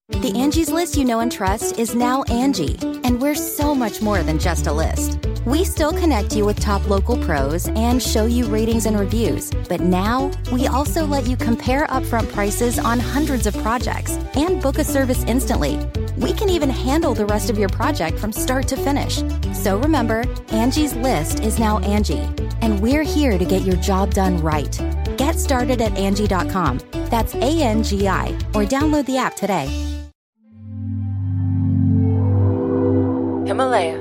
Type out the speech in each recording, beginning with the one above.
The Angie's List you know and trust is now Angie, and we're so much more than just a list. We still connect you with top local pros and show you ratings and reviews, but now we also let you compare upfront prices on hundreds of projects and book a service instantly. We can even handle the rest of your project from start to finish. So remember, Angie's List is now Angie, and we're here to get your job done right. Get started at Angie.com. That's ANGI, or download the app today. Himalaya.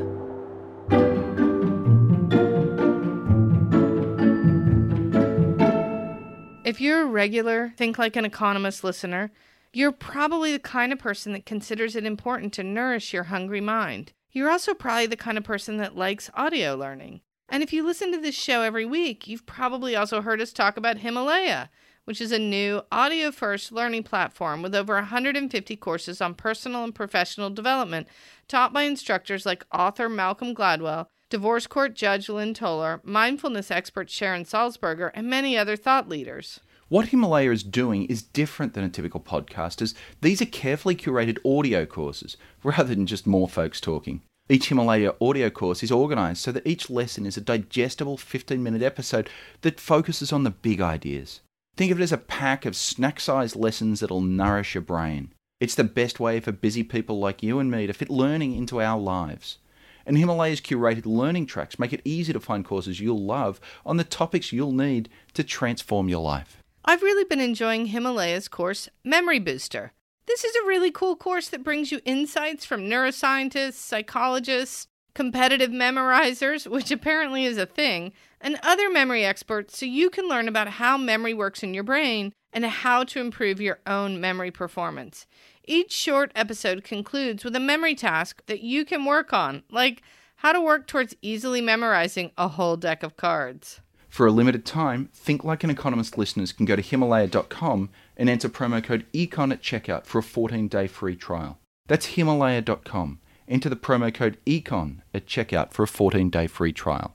If you're a regular Think Like an Economist listener, you're probably the kind of person that considers it important to nourish your hungry mind. You're also probably the kind of person that likes audio learning. And if you listen to this show every week, you've probably also heard us talk about Himalaya, which is a new audio-first learning platform with over 150 courses on personal and professional development taught by instructors like author Malcolm Gladwell, divorce court judge Lynn Toler, mindfulness expert Sharon Salzberger, and many other thought leaders. What Himalaya is doing is different than a typical podcast, as these are carefully curated audio courses, rather than just more folks talking. Each Himalaya audio course is organised so that each lesson is a digestible 15-minute episode that focuses on the big ideas. Think of it as a pack of snack-sized lessons that'll nourish your brain. It's the best way for busy people like you and me to fit learning into our lives. And Himalaya's curated learning tracks make it easy to find courses you'll love on the topics you'll need to transform your life. I've really been enjoying Himalaya's course, Memory Booster. This is a really cool course that brings you insights from neuroscientists, psychologists, competitive memorizers, which apparently is a thing, and other memory experts so you can learn about how memory works in your brain and how to improve your own memory performance. Each short episode concludes with a memory task that you can work on, like how to work towards easily memorizing a whole deck of cards. For a limited time, Think Like an Economist listeners can go to Himalaya.com and enter promo code ECON at checkout for a 14-day free trial. That's Himalaya.com. Enter the promo code ECON at checkout for a 14-day free trial.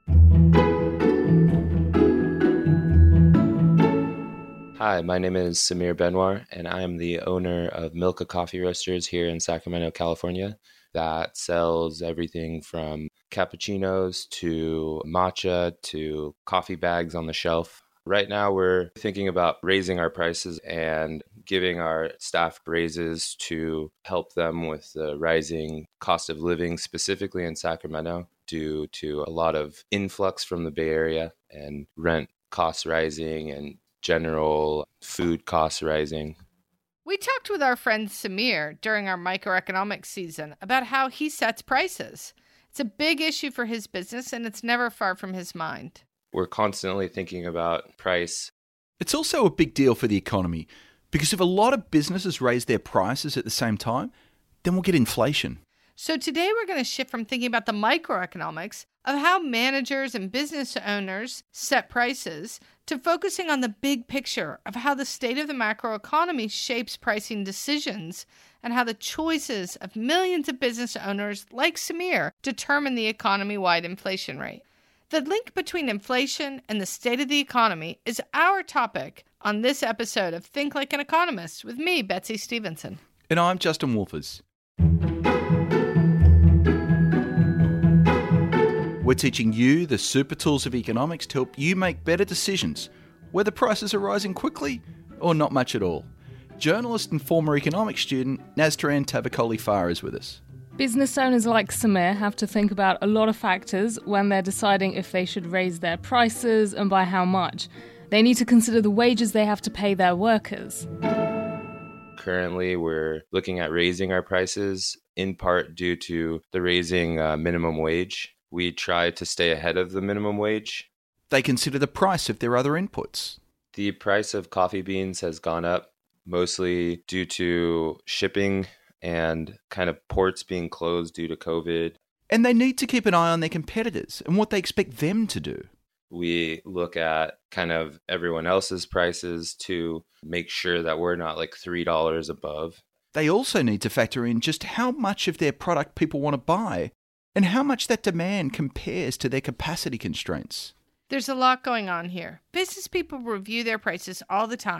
Hi, my name is Samir Benwar, and I am the owner of Milka Coffee Roasters here in Sacramento, California, that sells everything from cappuccinos to matcha to coffee bags on the shelf. Right now, we're thinking about raising our prices and giving our staff raises to help them with the rising cost of living, specifically in Sacramento, due to a lot of influx from the Bay Area and rent costs rising and general food costs rising. We talked with our friend Samir during our microeconomics season about how he sets prices. It's a big issue for his business, and it's never far from his mind. We're constantly thinking about price. It's also a big deal for the economy, because if a lot of businesses raise their prices at the same time, then we'll get inflation. So today we're going to shift from thinking about the microeconomics of how managers and business owners set prices to focusing on the big picture of how the state of the macroeconomy shapes pricing decisions and how the choices of millions of business owners like Samir determine the economy-wide inflation rate. The link between inflation and the state of the economy is our topic on this episode of Think Like an Economist with me, Betsy Stevenson. And I'm Justin Wolfers. We're teaching you the super tools of economics to help you make better decisions, whether prices are rising quickly or not much at all. Journalist and former economics student Naztaran Tavakoli-Farr is with us. Business owners like Samir have to think about a lot of factors when they're deciding if they should raise their prices and by how much. They need to consider the wages they have to pay their workers. Currently, we're looking at raising our prices, in part due to the raising minimum wage. We try to stay ahead of the minimum wage. They consider the price of their other inputs. The price of coffee beans has gone up, mostly due to shipping and kind of ports being closed due to COVID. And they need to keep an eye on their competitors and what they expect them to do. We look at kind of everyone else's prices to make sure that we're not like $3 above. They also need to factor in just how much of their product people want to buy and how much that demand compares to their capacity constraints. There's a lot going on here. Business people review their prices all the time,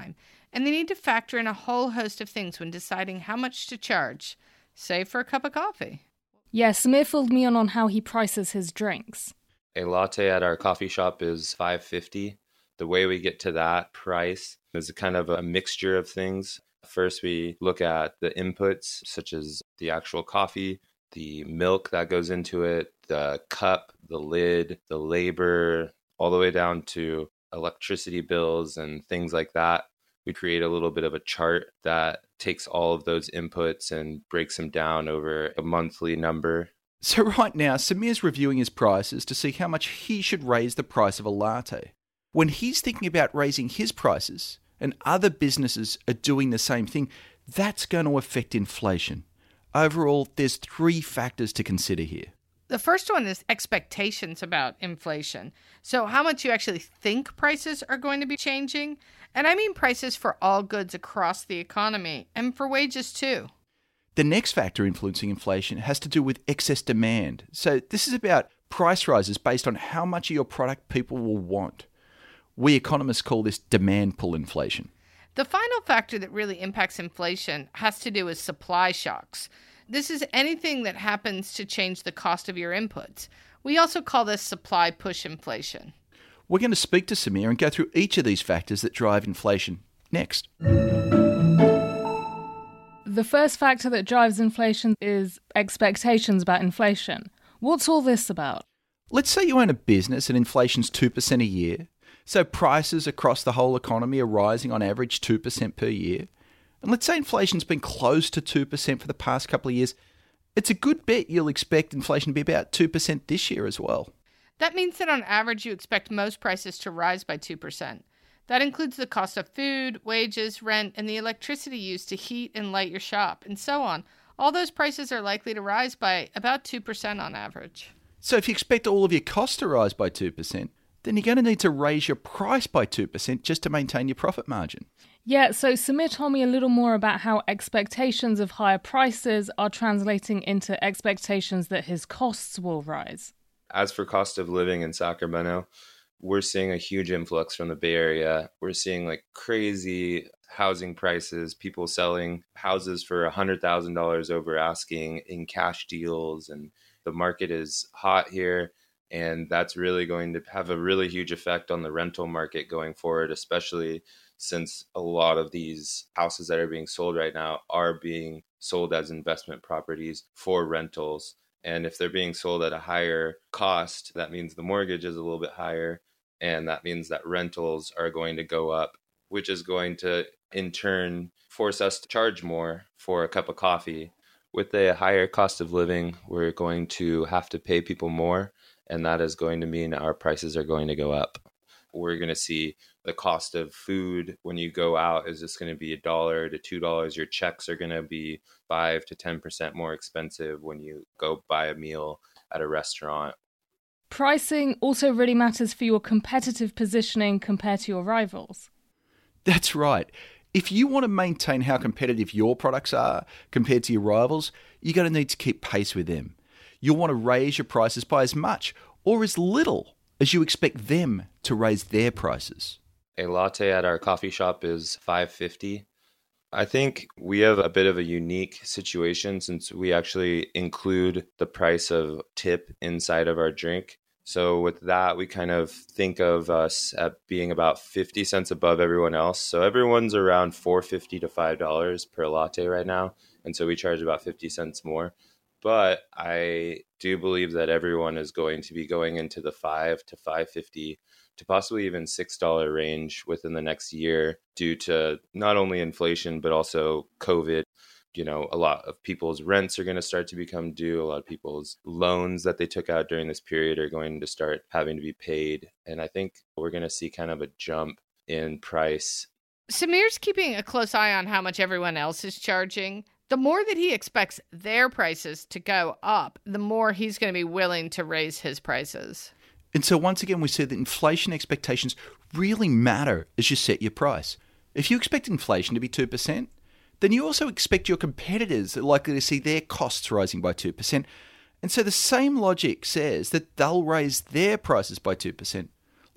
and they need to factor in a whole host of things when deciding how much to charge, say for a cup of coffee. Yeah, Samir filled me in on how he prices his drinks. A latte at our coffee shop is $5.50. The way we get to that price is kind of a mixture of things. First, we look at the inputs, such as the actual coffee, the milk that goes into it, the cup, the lid, the labor, all the way down to electricity bills and things like that. We create a little bit of a chart that takes all of those inputs and breaks them down over a monthly number. So right now, Samir's reviewing his prices to see how much he should raise the price of a latte. When he's thinking about raising his prices, and other businesses are doing the same thing, that's going to affect inflation. Overall, there's 3 factors to consider here. The first one is expectations about inflation. So how much you actually think prices are going to be changing. And I mean prices for all goods across the economy and for wages too. The next factor influencing inflation has to do with excess demand. So this is about price rises based on how much of your product people will want. We economists call this demand pull inflation. The final factor that really impacts inflation has to do with supply shocks. This is anything that happens to change the cost of your inputs. We also call this supply push inflation. We're going to speak to Samir and go through each of these factors that drive inflation next. The first factor that drives inflation is expectations about inflation. What's all this about? Let's say you own a business and inflation's 2% a year. So prices across the whole economy are rising on average 2% per year. And let's say inflation's been close to 2% for the past couple of years. It's a good bet you'll expect inflation to be about 2% this year as well. That means that on average you expect most prices to rise by 2%. That includes the cost of food, wages, rent, and the electricity used to heat and light your shop, and so on. All those prices are likely to rise by about 2% on average. So if you expect all of your costs to rise by 2%, then you're going to need to raise your price by 2% just to maintain your profit margin. Yeah, so Samir told me a little more about how expectations of higher prices are translating into expectations that his costs will rise. As for cost of living in Sacramento, we're seeing a huge influx from the Bay Area. We're seeing like crazy housing prices, people selling houses for $100,000 over asking in cash deals, and the market is hot here. And that's really going to have a really huge effect on the rental market going forward, especially since a lot of these houses that are being sold right now are being sold as investment properties for rentals. And if they're being sold at a higher cost, that means the mortgage is a little bit higher. And that means that rentals are going to go up, which is going to, in turn, force us to charge more for a cup of coffee. With a higher cost of living, we're going to have to pay people more. And that is going to mean our prices are going to go up. We're going to see the cost of food when you go out is just going to be $1 to $2. Your checks are going to be 5 to 10% more expensive when you go buy a meal at a restaurant. Pricing also really matters for your competitive positioning compared to your rivals. That's right. If you want to maintain how competitive your products are compared to your rivals, you're going to need to keep pace with them. You'll want to raise your prices by as much or as little as you expect them to raise their prices. A latte at our coffee shop is $5.50. I think we have a bit of a unique situation since we actually include the price of tip inside of our drink. So with that, we kind of think of us at being about 50 cents above everyone else. So everyone's around $4.50 to $5 per latte right now. And so we charge about 50 cents more. But I do believe that everyone is going to be going into the $5 to $5.50 to possibly even $6 range within the next year due to not only inflation, but also COVID. You know, a lot of people's rents are going to start to become due. A lot of people's loans that they took out during this period are going to start having to be paid. And I think we're going to see kind of a jump in price. Samir's keeping a close eye on how much everyone else is charging. The more that he expects their prices to go up, the more he's going to be willing to raise his prices. And so once again, we see that inflation expectations really matter as you set your price. If you expect inflation to be 2%, then you also expect your competitors are likely to see their costs rising by 2%. And so the same logic says that they'll raise their prices by 2%.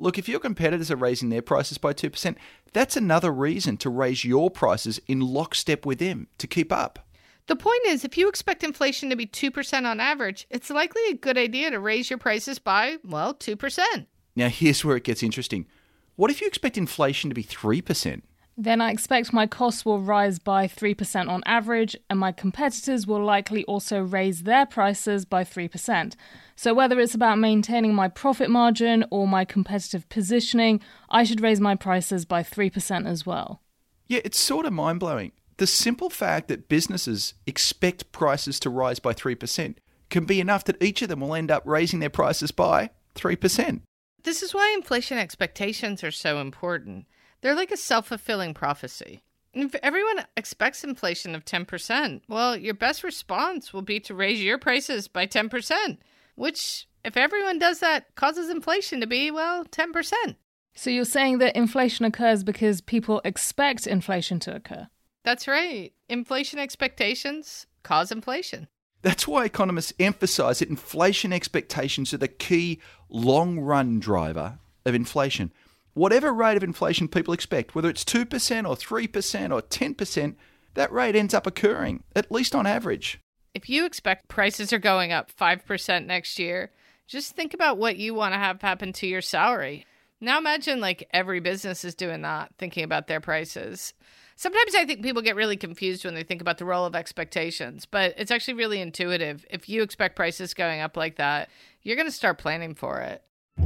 Look, if your competitors are raising their prices by 2%, that's another reason to raise your prices in lockstep with them to keep up. The point is, if you expect inflation to be 2% on average, it's likely a good idea to raise your prices by, 2%. Now, here's where it gets interesting. What if you expect inflation to be 3%? Then I expect my costs will rise by 3% on average, and my competitors will likely also raise their prices by 3%. So whether it's about maintaining my profit margin or my competitive positioning, I should raise my prices by 3% as well. Yeah, it's sort of mind-blowing. The simple fact that businesses expect prices to rise by 3% can be enough that each of them will end up raising their prices by 3%. This is why inflation expectations are so important. They're like a self-fulfilling prophecy. If everyone expects inflation of 10%, well, your best response will be to raise your prices by 10%, which, if everyone does that, causes inflation to be, 10%. So you're saying that inflation occurs because people expect inflation to occur? That's right. Inflation expectations cause inflation. That's why economists emphasize that inflation expectations are the key long-run driver of inflation. Whatever rate of inflation people expect, whether it's 2% or 3% or 10%, that rate ends up occurring, at least on average. If you expect prices are going up 5% next year, just think about what you want to have happen to your salary. Now imagine every business is doing that, thinking about their prices. Sometimes I think people get really confused when they think about the role of expectations, but it's actually really intuitive. If you expect prices going up like that, you're going to start planning for it.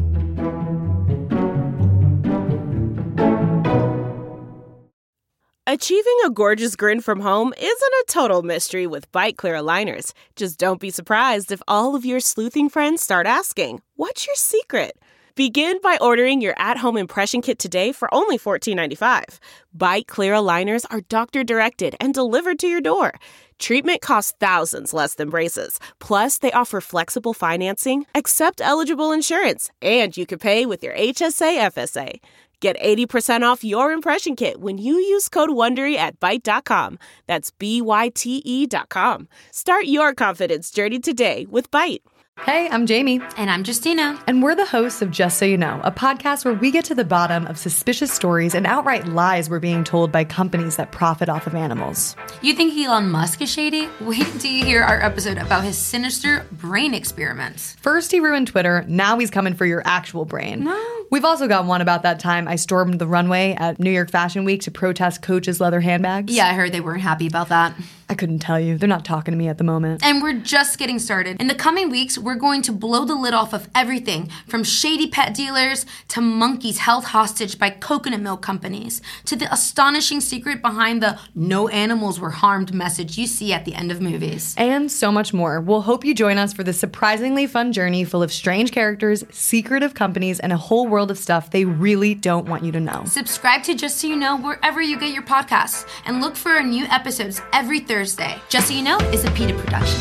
Achieving a gorgeous grin from home isn't a total mystery with Byte Clear aligners. Just don't be surprised if all of your sleuthing friends start asking, "What's your secret?" Begin by ordering your at-home impression kit today for only $14.95. Byte Clear aligners are doctor-directed and delivered to your door. Treatment costs thousands less than braces. Plus, they offer flexible financing, accept eligible insurance, and you can pay with your HSA FSA. Get 80% off your impression kit when you use code WONDERY at Byte.com. That's BYTE.com. Start your confidence journey today with Byte. Hey, I'm Jamie. And I'm Justina. And we're the hosts of Just So You Know, a podcast where we get to the bottom of suspicious stories and outright lies we're being told by companies that profit off of animals. You think Elon Musk is shady? Wait till you hear our episode about his sinister brain experiments. First he ruined Twitter, now he's coming for your actual brain. No. We've also got one about that time I stormed the runway at New York Fashion Week to protest Coach's leather handbags. Yeah, I heard they weren't happy about that. I couldn't tell you. They're not talking to me at the moment. And we're just getting started. In the coming weeks, we're going to blow the lid off of everything from shady pet dealers to monkeys held hostage by coconut milk companies to the astonishing secret behind the "no animals were harmed" message you see at the end of movies. And so much more. We'll hope you join us for this surprisingly fun journey full of strange characters, secretive companies, and a whole world of stuff they really don't want you to know. Subscribe to Just So You Know wherever you get your podcasts and look for our new episodes every Thursday. Just So You Know is a PETA production.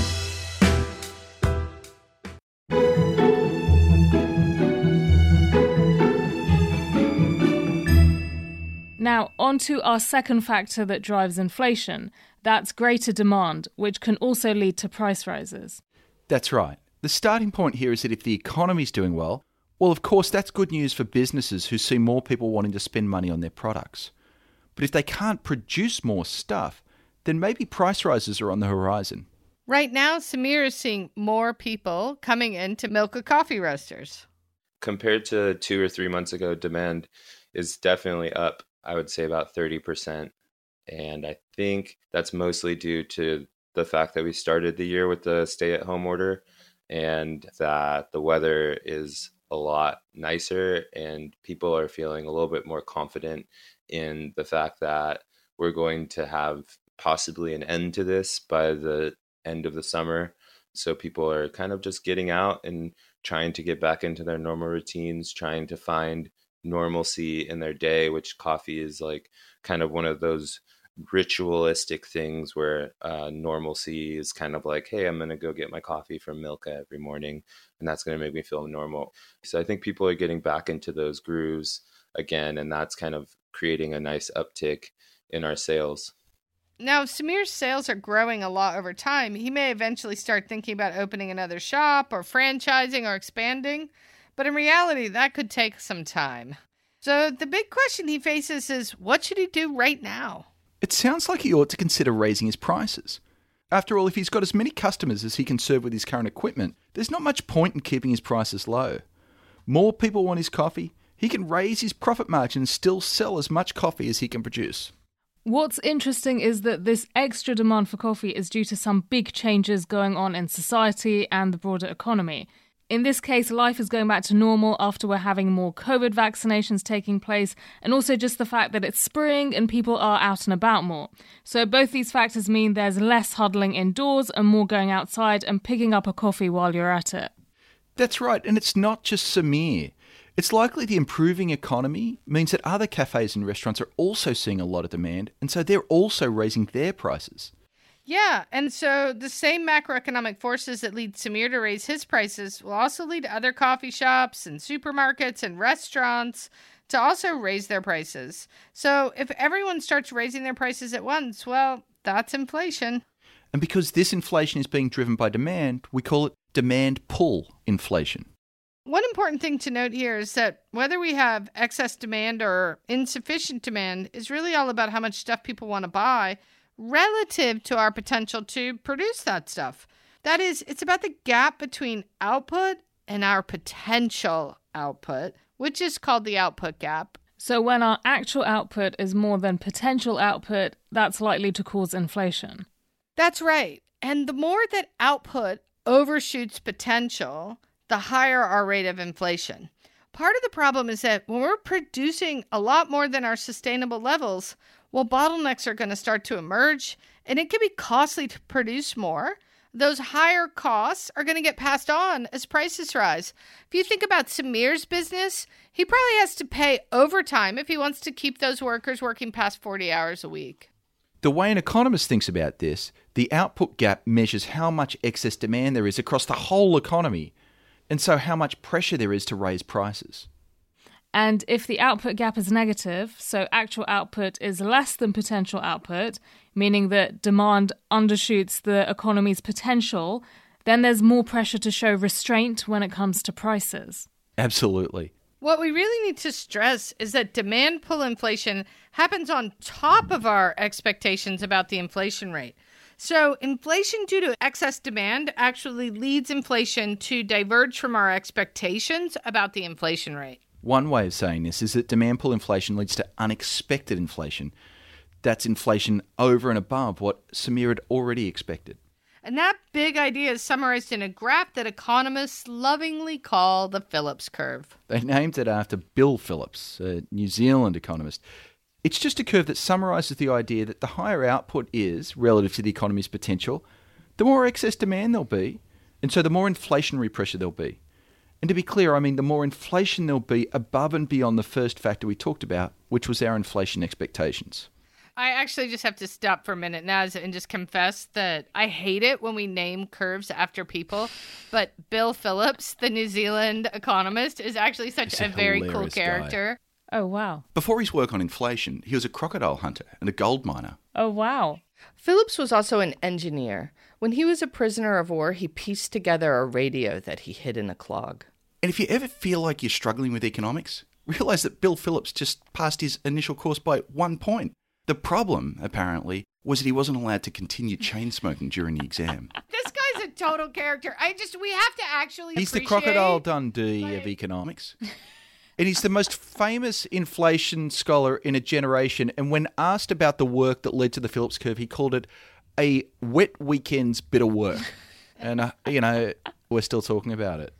Now, on to our second factor that drives inflation. That's greater demand, which can also lead to price rises. That's right. The starting point here is that if the economy's doing well, of course, that's good news for businesses who see more people wanting to spend money on their products. But if they can't produce more stuff, then maybe price rises are on the horizon. Right now, Samir is seeing more people coming in to Milka Coffee Roasters. Compared to 2 or 3 months ago, demand is definitely up, I would say about 30%. And I think that's mostly due to the fact that we started the year with the stay-at-home order and that the weather is a lot nicer and people are feeling a little bit more confident in the fact that we're going to have possibly an end to this by the end of the summer. So people are kind of just getting out and trying to get back into their normal routines, trying to find normalcy in their day, which coffee is like kind of one of those ritualistic things where normalcy is kind of like, hey, I'm going to go get my coffee from Milka every morning, and that's going to make me feel normal. So I think people are getting back into those grooves again, and that's kind of creating a nice uptick in our sales. Now, if Samir's sales are growing a lot over time, he may eventually start thinking about opening another shop or franchising or expanding. But in reality, that could take some time. So the big question he faces is, what should he do right now? It sounds like he ought to consider raising his prices. After all, if he's got as many customers as he can serve with his current equipment, there's not much point in keeping his prices low. More people want his coffee, he can raise his profit margin and still sell as much coffee as he can produce. What's interesting is that this extra demand for coffee is due to some big changes going on in society and the broader economy. In this case, life is going back to normal after we're having more COVID vaccinations taking place, and also just the fact that it's spring and people are out and about more. So both these factors mean there's less huddling indoors and more going outside and picking up a coffee while you're at it. That's right, and it's not just Samir. It's likely the improving economy means that other cafes and restaurants are also seeing a lot of demand, and so they're also raising their prices. Yeah, and so the same macroeconomic forces that lead Samir to raise his prices will also lead other coffee shops and supermarkets and restaurants to also raise their prices. So if everyone starts raising their prices at once, well, that's inflation. And because this inflation is being driven by demand, we call it demand pull inflation. One important thing to note here is that whether we have excess demand or insufficient demand is really all about how much stuff people want to buy relative to our potential to produce that stuff. That is, it's about the gap between output and our potential output, which is called the output gap. So when our actual output is more than potential output, that's likely to cause inflation. That's right. And the more that output overshoots potential, the higher our rate of inflation. Part of the problem is that when we're producing a lot more than our sustainable levels, well, bottlenecks are going to start to emerge, and it can be costly to produce more. Those higher costs are going to get passed on as prices rise. If you think about Samir's business, he probably has to pay overtime if he wants to keep those workers working past 40 hours a week. The way an economist thinks about this, the output gap measures how much excess demand there is across the whole economy, and so how much pressure there is to raise prices. And if the output gap is negative, so actual output is less than potential output, meaning that demand undershoots the economy's potential, then there's more pressure to show restraint when it comes to prices. Absolutely. What we really need to stress is that demand pull inflation happens on top of our expectations about the inflation rate. So inflation due to excess demand actually leads inflation to diverge from our expectations about the inflation rate. One way of saying this is that demand pull inflation leads to unexpected inflation. That's inflation over and above what Samir had already expected. And that big idea is summarized in a graph that economists lovingly call the Phillips curve. They named it after Bill Phillips, a New Zealand economist. It's just a curve that summarizes the idea that the higher output is relative to the economy's potential, the more excess demand there'll be, and so the more inflationary pressure there'll be. And to be clear, I mean the more inflation there'll be above and beyond the first factor we talked about, which was our inflation expectations. I actually just have to stop for a minute now and just confess that I hate it when we name curves after people, but Bill Phillips, the New Zealand economist, is actually such a very cool character. Guy. Oh, wow. Before his work on inflation, he was a crocodile hunter and a gold miner. Oh, wow. Phillips was also an engineer. When he was a prisoner of war, he pieced together a radio that he hid in a clog. And if you ever feel like you're struggling with economics, realize that Bill Phillips just passed his initial course by 1 point. The problem, apparently, was that he wasn't allowed to continue chain smoking during the exam. This guy's a total character. We have to actually He's the Crocodile Dundee of economics. And he's the most famous inflation scholar in a generation. And when asked about the work that led to the Phillips curve, he called it a wet weekend's bit of work. And, we're still talking about it.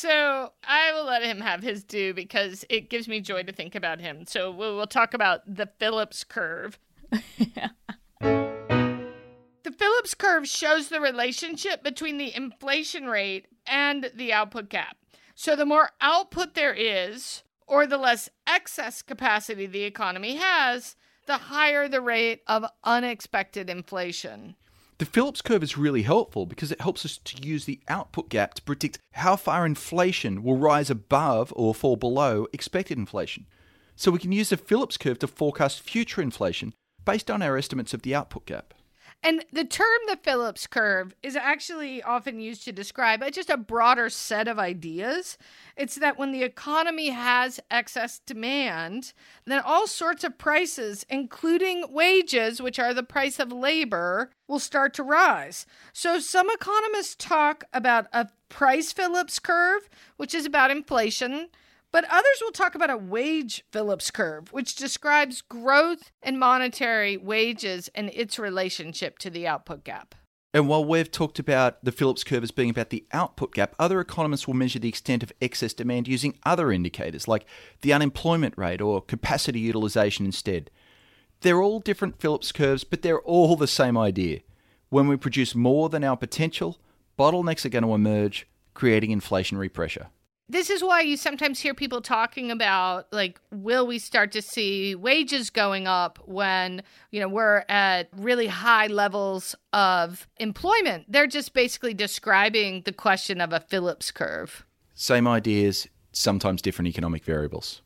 So I will let him have his due because it gives me joy to think about him. So we'll talk about the Phillips curve. The Phillips curve shows the relationship between the inflation rate and the output gap. So the more output there is, or the less excess capacity the economy has, the higher the rate of unexpected inflation. The Phillips curve is really helpful because it helps us to use the output gap to predict how far inflation will rise above or fall below expected inflation. So we can use the Phillips curve to forecast future inflation based on our estimates of the output gap. And the term the Phillips curve is actually often used to describe just a broader set of ideas. It's that when the economy has excess demand, then all sorts of prices, including wages, which are the price of labor, will start to rise. So some economists talk about a price Phillips curve, which is about inflation. But others will talk about a wage Phillips curve, which describes growth in monetary wages and its relationship to the output gap. And while we've talked about the Phillips curve as being about the output gap, other economists will measure the extent of excess demand using other indicators like the unemployment rate or capacity utilization instead. They're all different Phillips curves, but they're all the same idea. When we produce more than our potential, bottlenecks are going to emerge, creating inflationary pressure. This is why you sometimes hear people talking about, like, will we start to see wages going up when, we're at really high levels of employment? They're just basically describing the question of a Phillips curve. Same ideas, sometimes different economic variables.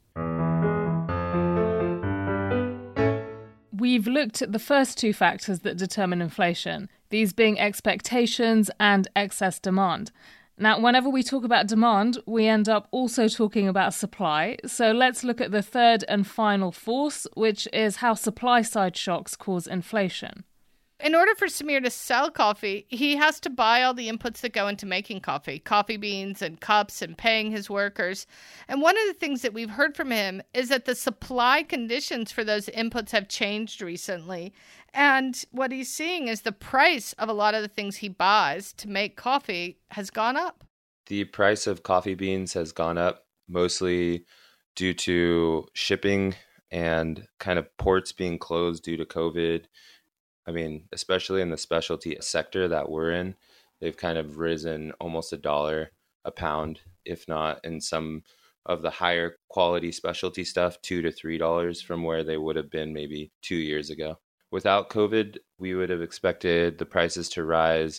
We've looked at the first two factors that determine inflation, these being expectations and excess demand. Now, whenever we talk about demand, we end up also talking about supply. So let's look at the third and final force, which is how supply-side shocks cause inflation. In order for Samir to sell coffee, he has to buy all the inputs that go into making coffee beans and cups and paying his workers. And one of the things that we've heard from him is that the supply conditions for those inputs have changed recently. And what he's seeing is the price of a lot of the things he buys to make coffee has gone up. The price of coffee beans has gone up mostly due to shipping and kind of ports being closed due to COVID. I mean, especially in the specialty sector that we're in, they've kind of risen almost $1 a pound, if not in some of the higher quality specialty stuff, $2 to $3 from where they would have been maybe 2 years ago. Without COVID, we would have expected the prices to rise,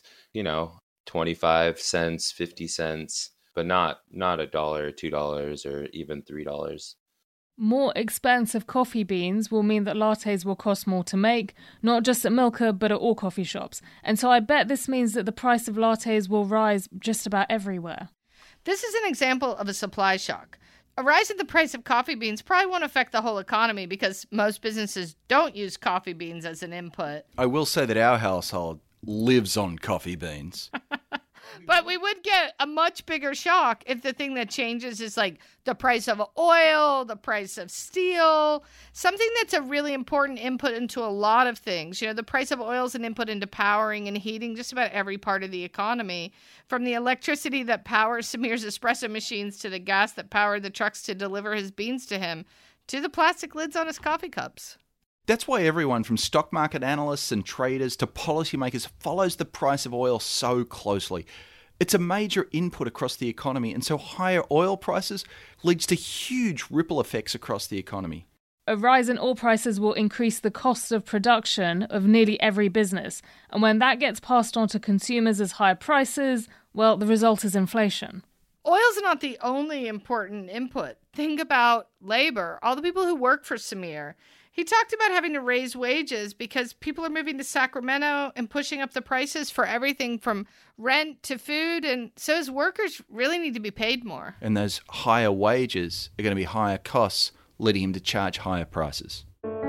25 cents, 50 cents, but not $1, $2, or even $3. More expensive coffee beans will mean that lattes will cost more to make, not just at Milka, but at all coffee shops. And so I bet this means that the price of lattes will rise just about everywhere. This is an example of a supply shock. A rise in the price of coffee beans probably won't affect the whole economy because most businesses don't use coffee beans as an input. I will say that our household lives on coffee beans. But we would get a much bigger shock if the thing that changes is like the price of oil, the price of steel, something that's a really important input into a lot of things. The price of oil is an input into powering and heating just about every part of the economy, from the electricity that powers Samir's espresso machines to the gas that powered the trucks to deliver his beans to him, to the plastic lids on his coffee cups. That's why everyone from stock market analysts and traders to policymakers follows the price of oil so closely. It's a major input across the economy, and so higher oil prices leads to huge ripple effects across the economy. A rise in oil prices will increase the cost of production of nearly every business, and when that gets passed on to consumers as higher prices, well, the result is inflation. Oil's not the only important input. Think about labor, all the people who work for Samir. He talked about having to raise wages because people are moving to Sacramento and pushing up the prices for everything from rent to food. And so his workers really need to be paid more. And those higher wages are going to be higher costs, leading him to charge higher prices.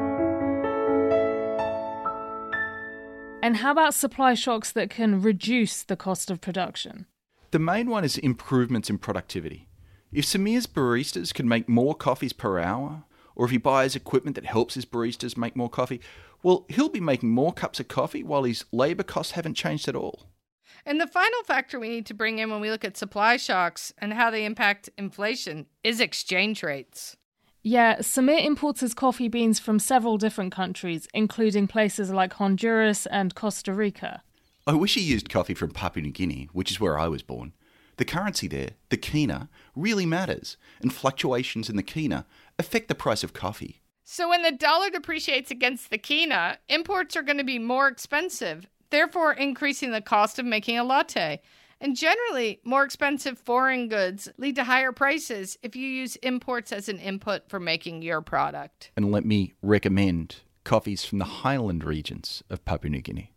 And how about supply shocks that can reduce the cost of production? The main one is improvements in productivity. If Samir's baristas could make more coffees per hour, or if he buys equipment that helps his baristas make more coffee, well, he'll be making more cups of coffee while his labour costs haven't changed at all. And the final factor we need to bring in when we look at supply shocks and how they impact inflation is exchange rates. Yeah, Samir imports his coffee beans from several different countries, including places like Honduras and Costa Rica. I wish he used coffee from Papua New Guinea, which is where I was born. The currency there, the kina, really matters, and fluctuations in the kina affect the price of coffee. So when the dollar depreciates against the kina, imports are going to be more expensive, therefore increasing the cost of making a latte. And generally, more expensive foreign goods lead to higher prices if you use imports as an input for making your product. And let me recommend coffees from the highland regions of Papua New Guinea.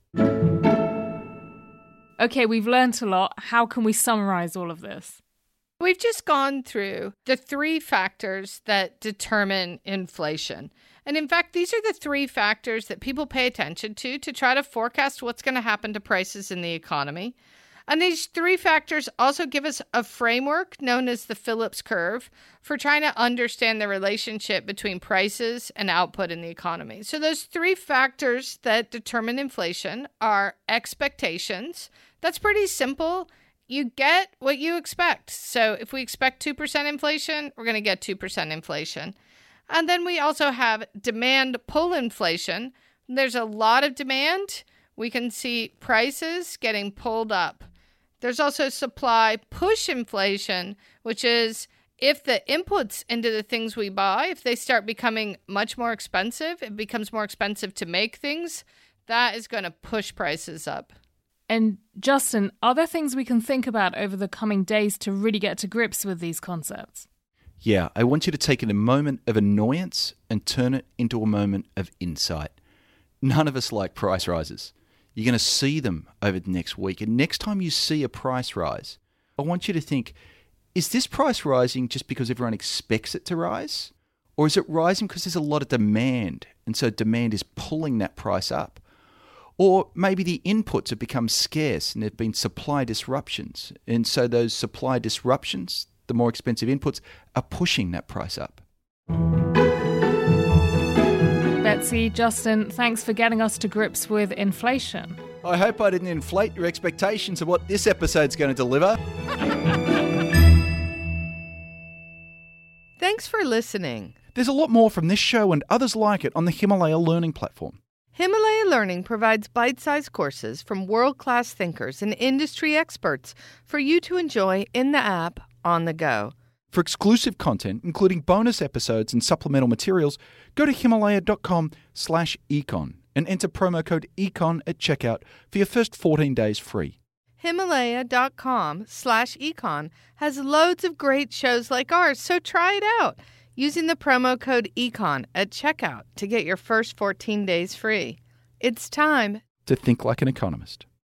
Okay, we've learnt a lot. How can we summarize all of this? We've just gone through the 3 factors that determine inflation. And in fact, these are the 3 factors that people pay attention to try to forecast what's going to happen to prices in the economy. And these 3 factors also give us a framework known as the Phillips curve for trying to understand the relationship between prices and output in the economy. So those 3 factors that determine inflation are expectations. That's pretty simple. You get what you expect. So if we expect 2% inflation, we're going to get 2% inflation. And then we also have demand pull inflation. There's a lot of demand. We can see prices getting pulled up. There's also supply push inflation, which is if the inputs into the things we buy, if they start becoming much more expensive, it becomes more expensive to make things, that is going to push prices up. And Justin, are there things we can think about over the coming days to really get to grips with these concepts? Yeah, I want you to take a moment of annoyance and turn it into a moment of insight. None of us like price rises. You're going to see them over the next week. And next time you see a price rise, I want you to think, is this price rising just because everyone expects it to rise? Or is it rising because there's a lot of demand, and so demand is pulling that price up? Or maybe the inputs have become scarce and there have been supply disruptions. And so those supply disruptions, the more expensive inputs, are pushing that price up. Betsy, Justin, thanks for getting us to grips with inflation. I hope I didn't inflate your expectations of what this episode's going to deliver. Thanks for listening. There's a lot more from this show and others like it on the Himalaya Learning platform. Himalaya Learning provides bite-sized courses from world-class thinkers and industry experts for you to enjoy in the app on the go. For exclusive content, including bonus episodes and supplemental materials, go to himalaya.com/econ and enter promo code ECON at checkout for your first 14 days free. Himalaya.com/econ has loads of great shows like ours, so try it out using the promo code ECON at checkout to get your first 14 days free. It's time to think like an economist.